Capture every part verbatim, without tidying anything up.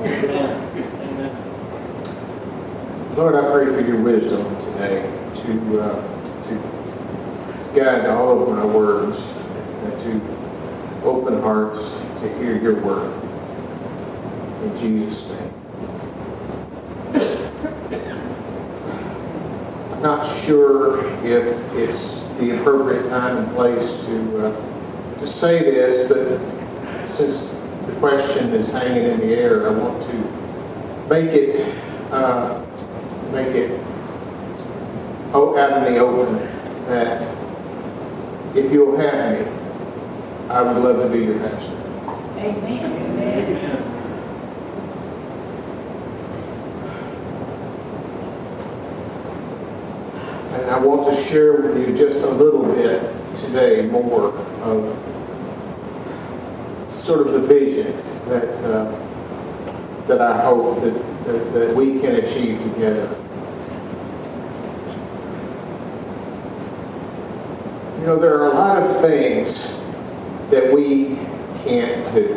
Lord, I pray for your wisdom today to uh, to guide all of my words and to open hearts to hear your word. In Jesus' name. I'm not sure if it's the appropriate time and place to uh, to say this, but since the question is hanging in the air, I want to make it uh, make it out in the open that if you'll have me, I would love to be your pastor. Amen. Amen. And I want to share with you just a little bit today more of sort of the vision that uh, that I hope that, that, that we can achieve together. You know, there are a lot of things that we can't do.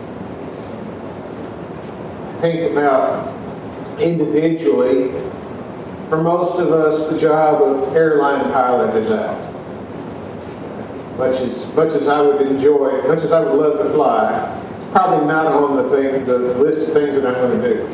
Think about individually. For most of us, the job of airline pilot is out. Much as much as I would enjoy, much as I would love to fly, it's probably not on the thing, the list of things that I'm going to do.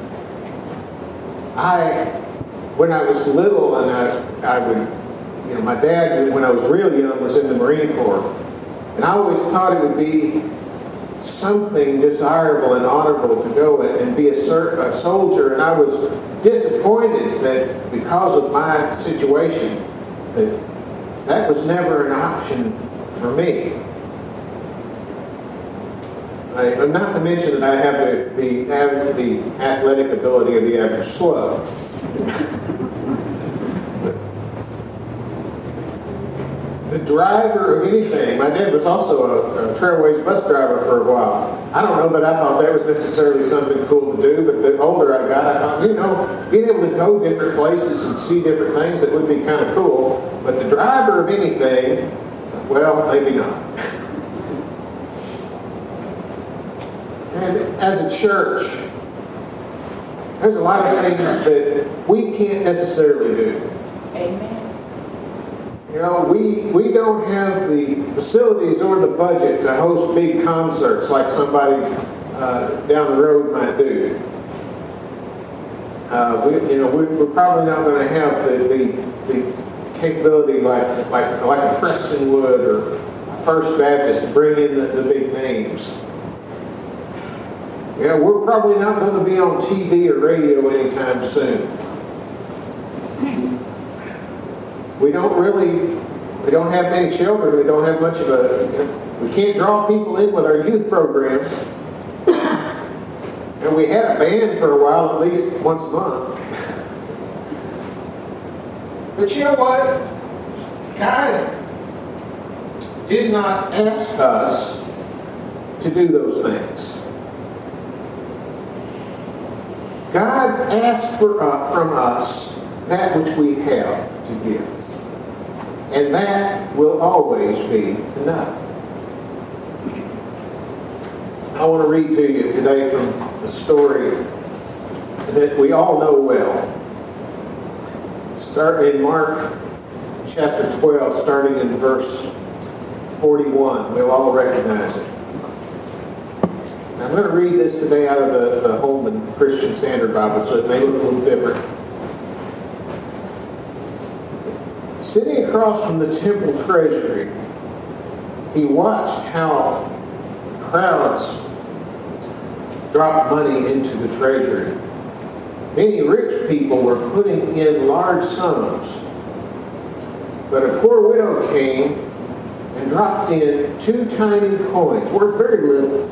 I, when I was little, and I, I would, you know, my dad, when I was real young, was in the Marine Corps, and I always thought it would be something desirable and honorable to go and be a, a soldier, and I was disappointed that because of my situation that that was never an option for me. I, not to mention that I have the, the, the athletic ability of the average slug. The driver of anything, my dad was also a, a Trailways bus driver for a while. I don't know that I thought that was necessarily something cool to do, but the older I got, I thought, you know, being able to go different places and see different things, that would be kind of cool. But the driver of anything, well, maybe not. And as a church, there's a lot of things that we can't necessarily do. Amen. You know, we, we don't have the facilities or the budget to host big concerts like somebody uh, down the road might do. Uh, we, you know, we, we're probably not going to have the, the, the capability like, like, like a Prestonwood or a First Baptist to bring in the, the big names. Yeah, we're probably not going to be on T V or radio anytime soon. We don't really, we don't have many children. We don't have much of a, you know, we can't draw people in with our youth program. And we had a band for a while, at least once a month. But you know what? God did not ask us to do those things. God asked for, uh, from us that which we have to give. And that will always be enough. I want to read to you today from a story that we all know well. Start in Mark chapter twelve, starting in verse forty-one. We'll all recognize it. I'm going to read this today out of the, the Holman Christian Standard Bible, so it may look a little different. Sitting across from the temple treasury, he watched how crowds dropped money into the treasury. Many rich people were putting in large sums, but a poor widow came and dropped in two tiny coins, worth very little.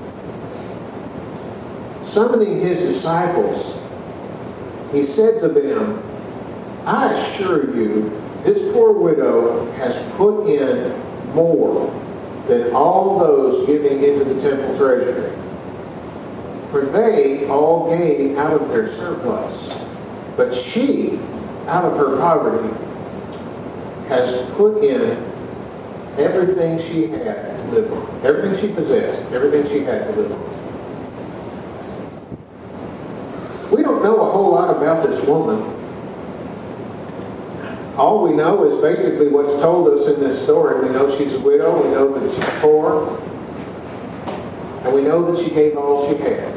Summoning his disciples, he said to them, I assure you, this poor widow has put in more than all those giving into the temple treasury. For they all gave out of their surplus, but she, out of her poverty, has put in everything she had to live on. Everything she possessed, everything she had to live on. We don't know a whole lot about this woman. All we know is basically what's told us in this story. We know she's a widow. We know that she's poor. And we know that she gave all she had.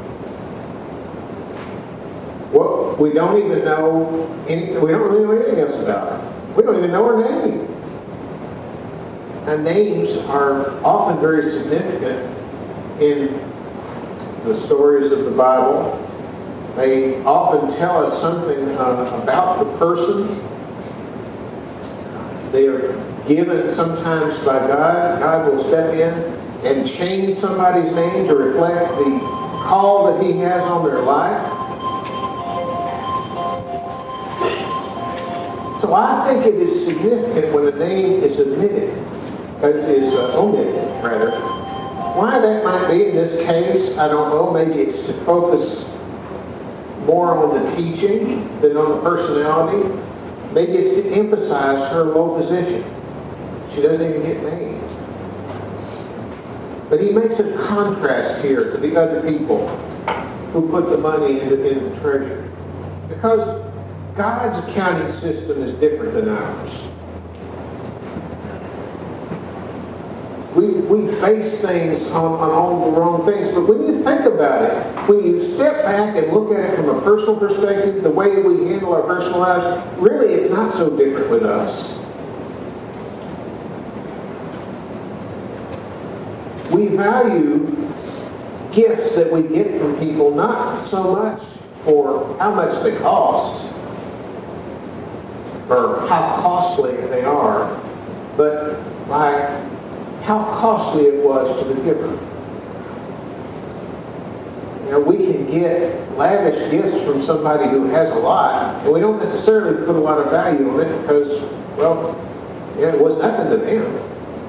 Well, we don't even know anything. We don't really know anything else about her. We don't even know her name. And names are often very significant in the stories of the Bible. They often tell us something uh, about the person. They are given sometimes by God. God will step in and change somebody's name to reflect the call that He has on their life. So I think it is significant when a name is omitted, is uh, omitted, rather. Why that might be in this case, I don't know. Maybe it's to focus more on the teaching than on the personality. Maybe it's to emphasize her low position. She doesn't even get named. But he makes a contrast here to the other people who put the money into, into the treasury. Because God's accounting system is different than ours. We, we base things on, on all the wrong things. But when you think about it, when you step back and look at it from a personal perspective, the way we handle our personal lives, really it's not so different with us. We value gifts that we get from people not so much for how much they cost or how costly they are, but by how costly it was to the giver. You know, we can get lavish gifts from somebody who has a lot, and we don't necessarily put a lot of value on it because, well, yeah, it was nothing to them.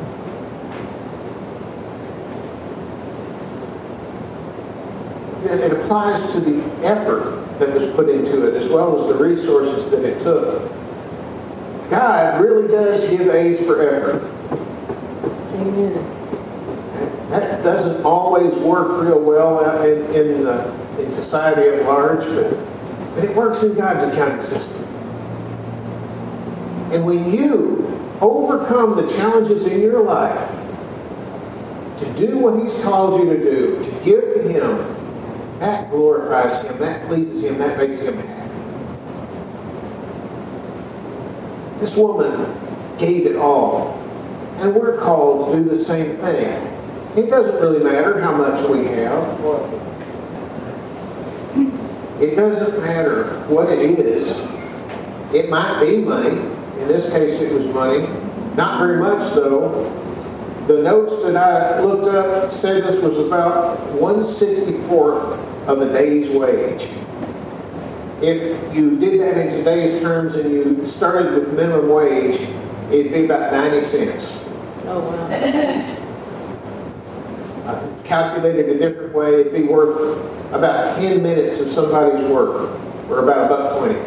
It applies to the effort that was put into it as well as the resources that it took. God really does give A's for effort. Amen. That doesn't always work real well in, in, uh, in society at large, but, but it works in God's accounting system. And when you overcome the challenges in your life to do what He's called you to do, to give to Him, that glorifies Him, that pleases Him, that makes Him happy. This woman gave it all. And we're called to do the same thing. It doesn't really matter how much we have. It doesn't matter what it is. It might be money. In this case, it was money. Not very much, though. The notes that I looked up said this was about one sixty-fourth of a day's wage. If you did that in today's terms and you started with minimum wage, it'd be about ninety cents. Oh, wow. I calculated a different way, it'd be worth about ten minutes of somebody's work, or about a buck twenty.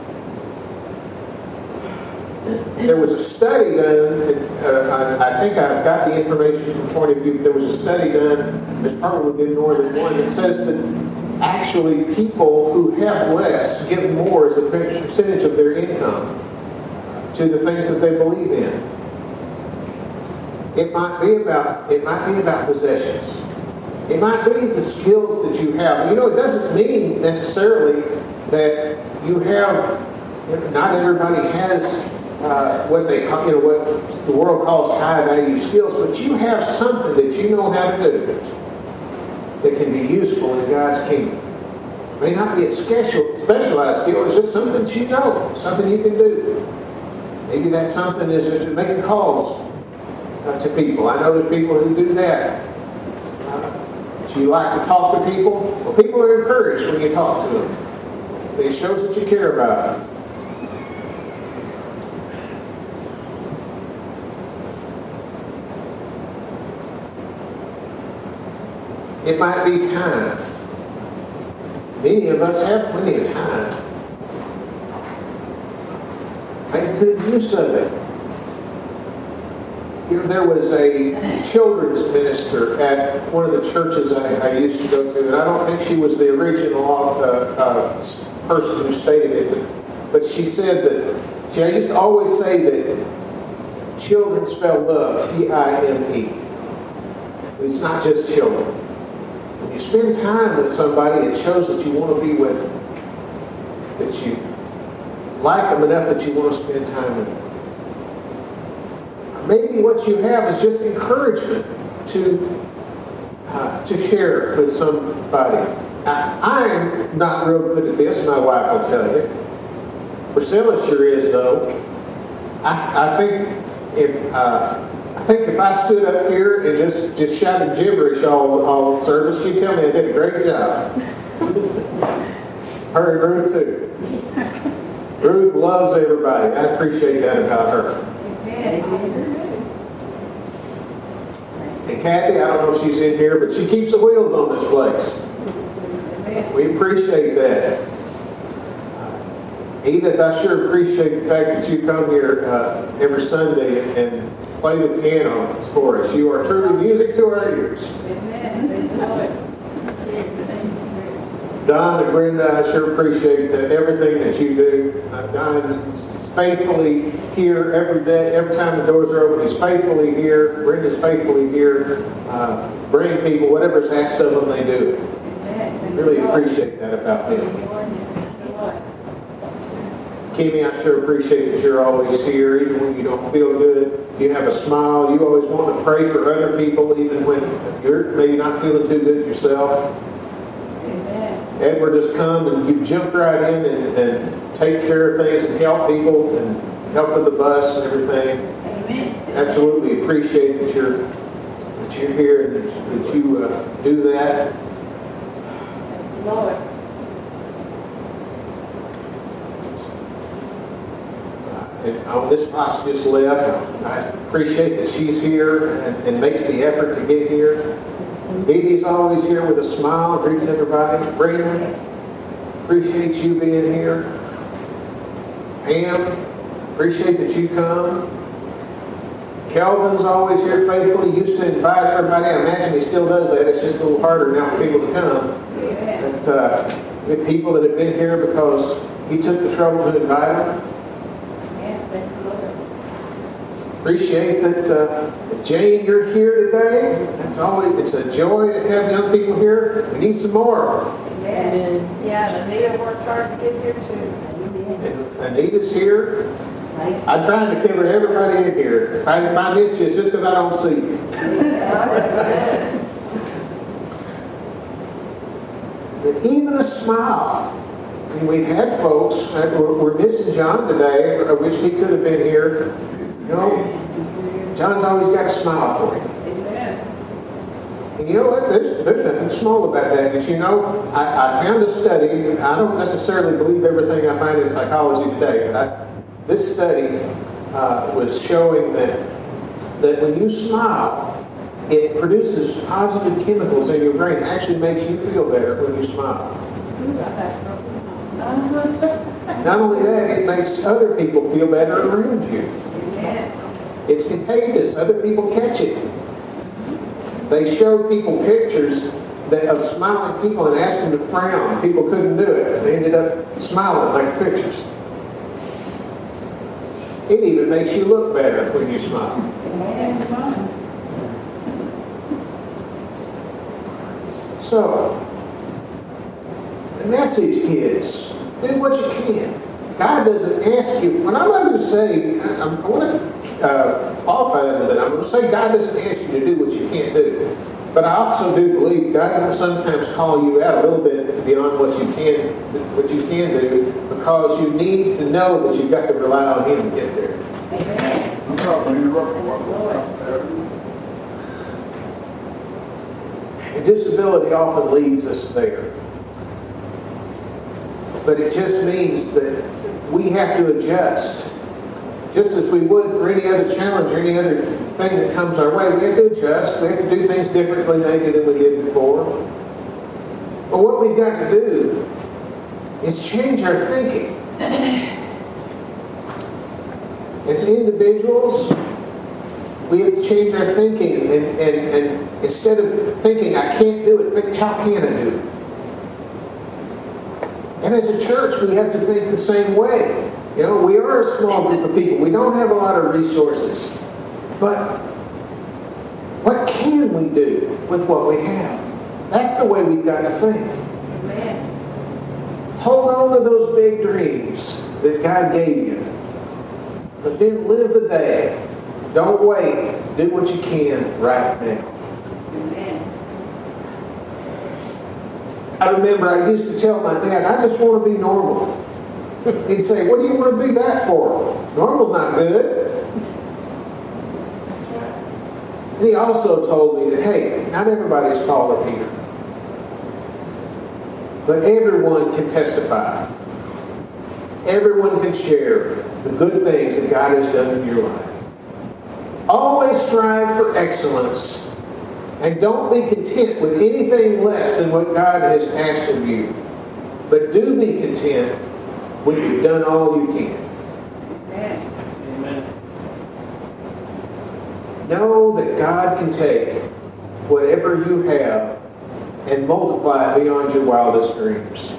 There was a study done, uh, I, I think I've got the information from point of view, but there was a study done, there's probably been more than one, that says that actually people who have less give more as a percentage of their income to the things that they believe in. It might be about, it might be about possessions. It might be the skills that you have. You know, it doesn't mean necessarily that you have, not everybody has uh, what they call, you know, what the world calls high value skills, but you have something that you know how to do that can be useful in God's kingdom. It may not be a special, specialized skill, it's just something that you know, something you can do. Maybe that's something is making calls uh, to people. I know there's people who do that. Uh, do you like to talk to people? Well, people are encouraged when you talk to them. It shows that you care about them. It might be time. Many of us have plenty of time. Make good use of it. You know, there was a children's minister at one of the churches I, I used to go to, and I don't think she was the original uh, uh, person who stated it, but she said that, she I used to always say that children spell love, T I M E. It's not just children. When you spend time with somebody, it shows that you want to be with them, that you like them enough that you want to spend time with them. Maybe what you have is just encouragement to uh, to share with somebody. I, I'm not real good at this, my wife will tell you. Priscilla sure is, though. I, I think if uh, I think if I stood up here and just, just shouted gibberish all all service, she'd tell me I did a great job. Her and Ruth too. Ruth loves everybody. I appreciate that about her. And Kathy, I don't know if she's in here, but she keeps the wheels on this place. We appreciate that. Edith, I sure appreciate the fact that you come here uh, every Sunday and play the piano for us. You are truly music to our ears. Don and Brenda, I sure appreciate that, everything that you do. Uh, Don is faithfully here every day. Every time the doors are open, he's faithfully here. Brenda's faithfully here. Uh, bring people, whatever's asked of them, they do it. Really appreciate that about them. Kimmy, I sure appreciate that you're always here, even when you don't feel good. You have a smile. You always want to pray for other people, even when you're maybe not feeling too good yourself. Edward has come and you've jumped right in and, and take care of things and help people and help with the bus and everything. Amen. Absolutely appreciate that you're that you're here and that, that you uh, do that. Lord. And oh, this Fox just left. I appreciate that she's here and, and makes the effort to get here. Dee Dee's always here with a smile, greets everybody, friendly. Appreciate you being here. Pam, appreciate that you come. Kelvin's always here faithfully. Used to invite everybody. I imagine he still does that. It's just a little harder now for people to come. But uh, we have people that have been here because he took the trouble to invite them. Appreciate that, uh, that Jane, you're here today. It's always it's a joy to have young people here. We need some more. Amen. Yeah, and Anita worked hard to get here too. And Anita's here. I tried to cover everybody in here. If I, if I missed you, it's just because I don't see you. But even a smile. I mean, we've had folks, we're, we're missing John today. I wish he could have been here. You know, John's always got a smile for him. Amen. And you know what? There's, there's nothing small about that. Because, you know, I, I found a study. I don't necessarily believe everything I find in psychology today, but I, this study uh, was showing that, that when you smile, it produces positive chemicals in your brain. It actually makes you feel better when you smile. Not only that, it makes other people feel better around you. It's contagious. Other people catch it. They showed people pictures that, of smiling people and asked them to frown. People couldn't do it. They ended up smiling like the pictures. It even makes you look better when you smile. So, the message is, do what you can. God doesn't ask you, when I'm going to say, I, I want to uh, qualify that a little bit. I'm going to say God doesn't ask you to do what you can't do. But I also do believe God will sometimes call you out a little bit beyond what you can what you can do, because you need to know that you've got to rely on Him to get there. Amen. And disability often leads us there. But it just means that we have to adjust. Just as we would for any other challenge or any other thing that comes our way, we have to adjust. We have to do things differently maybe than we did before. But what we've got to do is change our thinking. As individuals, We have to change our thinking, and, and, and instead of thinking, I can't do it, think, how can I do it? And as a church, we have to think the same way. You know, we are a small group of people. We don't have a lot of resources. But what can we do with what we have? That's the way we've got to think. Amen. Hold on to those big dreams that God gave you. But then live the day. Don't wait. Do what you can right now. Amen. I remember I used to tell my dad, I just want to be normal. He'd say, what do you want to be that for? Normal's not good. And he also told me that, hey, not everybody's Paul or Peter. But everyone can testify. Everyone can share the good things that God has done in your life. Always strive for excellence. And don't be content with anything less than what God has asked of you. But do be content when you've done all you can. Amen. Amen. Know that God can take whatever you have and multiply it beyond your wildest dreams.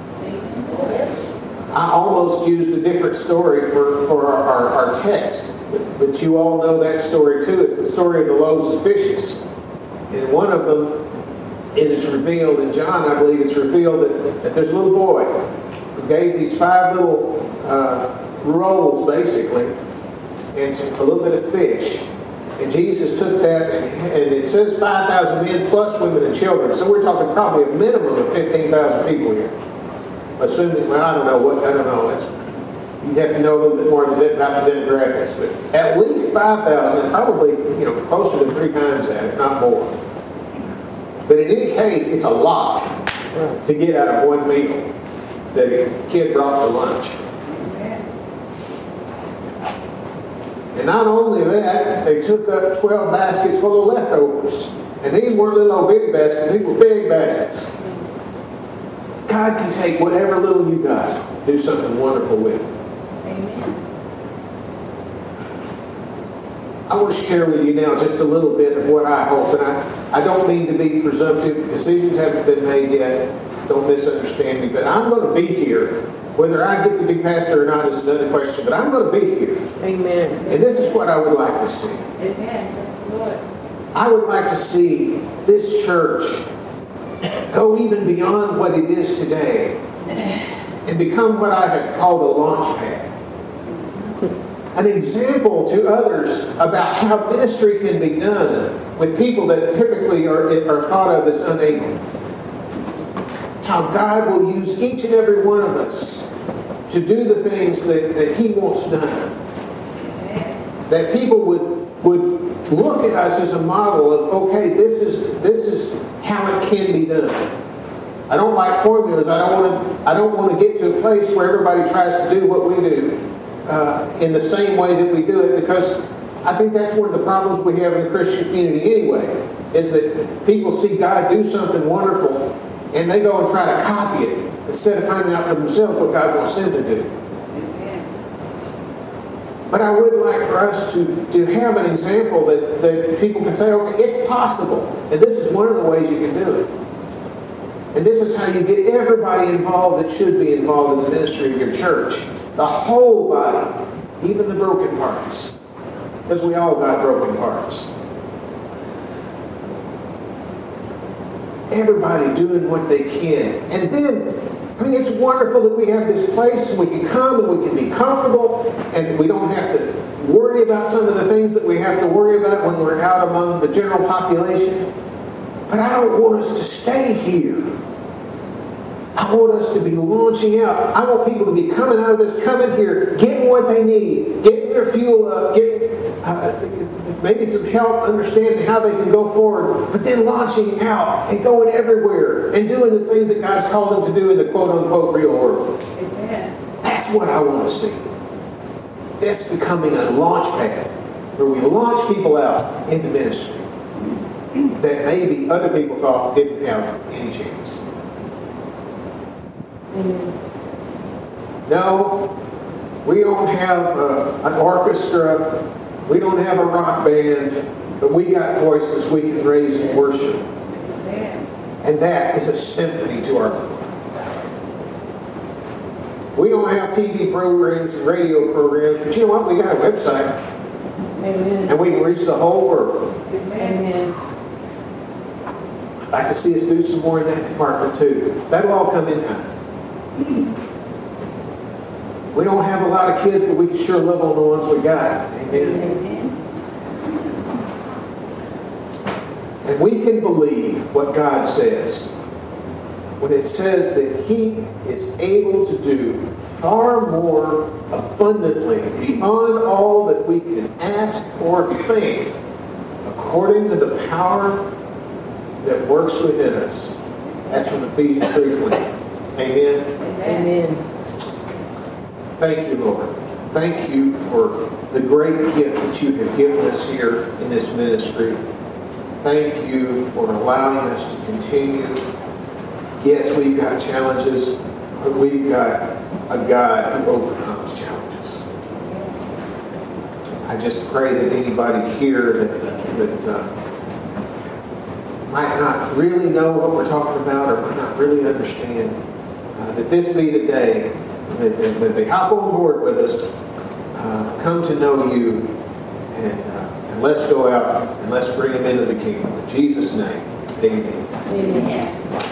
I almost used a different story for, for our, our, our text, but, but you all know that story too. It's the story of the loaves and fishes. In one of them, it is revealed, in John, I believe it's revealed that, that there's a little boy who gave these five little uh, rolls, basically, and some, a little bit of fish. And Jesus took that, and, and it says five thousand men plus women and children. So we're talking probably a minimum of fifteen thousand people here. Assuming, well, I don't know what, I don't know. That's, you'd have to know a little bit more about the demographics. But at least five thousand, and probably, you know, closer than three times that, if not more. But in any case, it's a lot to get out of one meal that a kid brought for lunch. And not only that, they took up twelve baskets full of leftovers. And these weren't little old bitty baskets, these were big baskets. God can take whatever little you got, do something wonderful with it. Amen. I want to share with you now just a little bit of what I hope. And I, I don't mean to be presumptive. Decisions haven't been made yet. Don't misunderstand me. But I'm going to be here. Whether I get to be pastor or not is another question. But I'm going to be here. Amen. And this is what I would like to see. Amen. Lord. I would like to see this church go even beyond what it is today and become what I have called a launch pad. An example to others about how ministry can be done with people that typically are, are thought of as unable. How God will use each and every one of us to do the things that, that He wants done. That people would, would look at us as a model of, okay, this is, this is how it can be done. I don't like formulas. I don't want to, I don't want to get to a place where everybody tries to do what we do uh, in the same way that we do it, because I think that's one of the problems we have in the Christian community anyway, is that people see God do something wonderful and they go and try to copy it instead of finding out for themselves what God wants them to do. But I would like for us to, to have an example that, that people can say, okay, it's possible. And this is one of the ways you can do it. And this is how you get everybody involved that should be involved in the ministry of your church. The whole body, even the broken parts. Because we all got broken parts. Everybody doing what they can. And then, I mean, it's wonderful that we have this place and we can come and we can be comfortable and we don't have to worry about some of the things that we have to worry about when we're out among the general population. But I don't want us to stay here. I want us to be launching out. I want people to be coming out of this, coming here, getting what they need, getting their fuel up, getting uh, maybe some help understanding how they can go forward, but then launching out and going everywhere and doing the things that God's called them to do in the quote-unquote real world. Amen. That's what I want to see. This becoming a launch pad where we launch people out into ministry that maybe other people thought didn't have any chance. No, we don't have uh, an orchestra We don't have a rock band, but we got voices we can raise and worship. Amen. And that is a symphony to our God. We don't have T V programs and radio programs, but you know what? We got a website. Amen. And we can reach the whole world. Amen. I'd like to see us do some more in that department too. That'll all come in time. We don't have a lot of kids, but we can sure love on the ones we got. Amen. Amen. And we can believe what God says when it says that He is able to do far more abundantly beyond all that we can ask or think, according to the power that works within us. That's from Ephesians three twenty. Amen. Amen. Thank you, Lord. Thank you for the great gift that you have given us here in this ministry. Thank you for allowing us to continue. Yes, we've got challenges, but we've got a God who overcomes challenges. I just pray that anybody here that, that uh, might not really know what we're talking about or might not really understand, uh, that this be the day that, that, that they hop on board with us, uh, come to know you, and, uh, and let's go out and let's bring them into the kingdom. In Jesus' name, amen. Amen.